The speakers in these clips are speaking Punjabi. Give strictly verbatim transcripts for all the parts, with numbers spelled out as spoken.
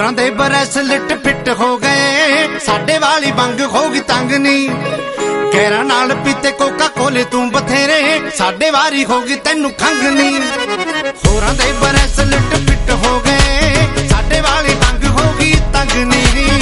ਹੋਰਾਂ ਦੇ ਬਰੈਸਲਟ ਫਿੱਟ ਹੋ ਗਏ, ਸਾਡੇ ਵਾਲੀ ਬੰਗ ਹੋ ਗਈ ਤੰਗ ਨੀ। ਗੈਰਾਂ ਨਾਲ ਪੀਤੇ ਕੋਕਾ ਕੋਲੇ ਤੂੰ ਬਥੇਰੇ, ਸਾਡੇ ਵਾਰੀ ਹੋ ਗਈ ਤੈਨੂੰ ਖੰਗ ਨੀ। ਹੋਰਾਂ ਦੇ ਬਰੈਸਲਟ ਫਿੱਟ ਹੋ ਗਏ, ਸਾਡੇ ਵਾਲੀ ਬੰਗ ਹੋ ਗਈ ਤੰਗ ਨੀ।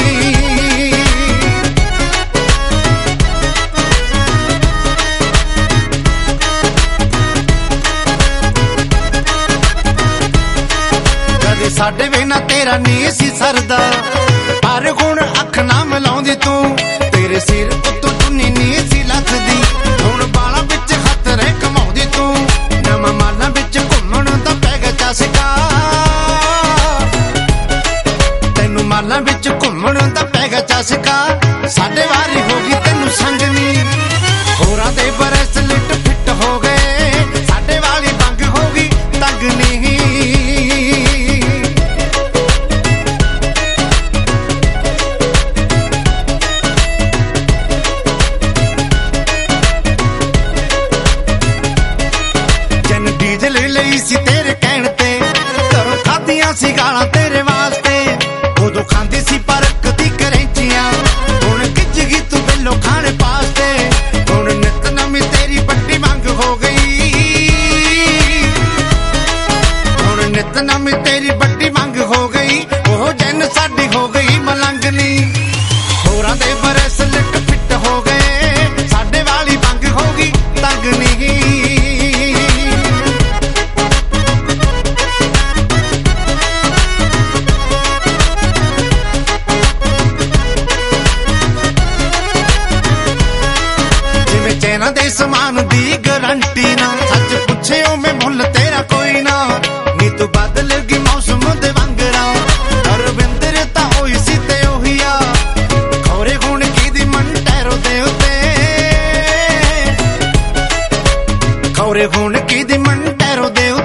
ਸਾਡੇ ਬਿਨਾ ਤੇਰਾ ਨੀ ਸੀ ਸਰਦਾ, ਪਰ ਹੁਣ ਅੱਖ ਨਾ ਮਿਲਾਉਂਦੀ ਤੂੰ। ਤੇਰੇ ਸਿਰ ਉੱਤੋਂ ਚੁੰਨੀ ਨੀ ਸੀ ਲੱਥਦੀ, ਹੁਣ ਬਾਲਾਂ ਵਿੱਚ ਹੱਥ ਰਹਿ ਕਮਾਉਂਦੀ ਤੂੰ। ਨਵਾਂ ਮਾਲਾਂ ਵਿੱਚ ਘੁੰਮਣ ਦਾ ਪੈ ਗਿਆ ਚਸਕਾ, ਤੈਨੂੰ ਮਾਲਾਂ ਵਿੱਚ ਘੁੰਮਣ ਦਾ ਪੈ ਗਿਆ ਚਸਕਾ। ਸਾਡੇ ਵਾਰੀ ਹੋ ਗਈ ਤੈਨੂੰ ਸੰਗਨੀ, ਹੋਰਾਂ ਦੇ ਬਰੈਸਲਟ ਫਿੱਟ ਹੋ ਗਏ, ਸਾਡੇ ਵਾਲੀ ਬੰਗ ਹੋ ਗਈ ਤੰਗ ਨੀ। ਲਈ ਸੀ ਤੇਰੇ ਕਹਿਣ ਤੇ, ਘਰੋਂ ਖਾਧੀਆਂ ਸੀ ਗਾਲਾਂ ਤੇਰੇ ਵਾਸਤੇ। ਉਦੋਂ ਖਾਂਦੀ ਸੀ ਪਰਕ ਦੀ ਕਰੰਚੀਆਂ, ਹੁਣ ਖਿੱਚ ਗਈ ਤੂੰ ਬਿੱਲੋ ਖਾਣੇ ਪਾਸਤੇ। ਹੁਣ ਨਿਤ ਨਵੀਂ ਤੇਰੀ ਵੱਡੀ ਮੰਗ ਹੋ ਗਈ, ਹੁਣ ਨਿਤ ਨਵੀਂ ਤੇਰੀ ਵੱਡੀ ਮੰਗ ਹੋ ਗਈ। ਉਹ ਜਨ ਸਾਡੀ ਹੋ ਗਈ ਮਲੰਗਨੀ, ਹੋਰਾਂ ਦੇ ਬਰੈਸਲਟ ਫਿੱਟ ਹੋ ਗਏ, ਸਾਡੇ ਵਾਲੀ ਬੰਗ ਹੋ ਗਈ ਤੰਗ ਨੀ। ਚੈਨਾਂ ਦੇ ਸਮਾਨ ਦੀ ਗਰੰਟੀ ਨਾ, ਸੱਚ ਪੁੱਛਿਓ ਮੈਂ ਮੁੱਲ ਤੇਰਾ ਕੋਈ ਨਾ। ਨੀ ਤੂੰ ਬਦਲ ਗਈ ਮੌਸਮ ਦੇ ਵਾਂਗਰਾ, ਅਰਵਿੰਦਰ ਤਾਂ ਹੋਈ ਸੀ ਤੇ ਉਹੀ ਆ। ਖੌਰੇ ਹੁਣ ਕਿਹਦੀ ਮੰਟੈਰੋ ਦੇ ਉੱਤੇ, ਖੌਰੇ ਹੁਣ ਕਿਹਦੀ ਮੰਟੈਰੋ ਦੇ ਉੱਤੇ।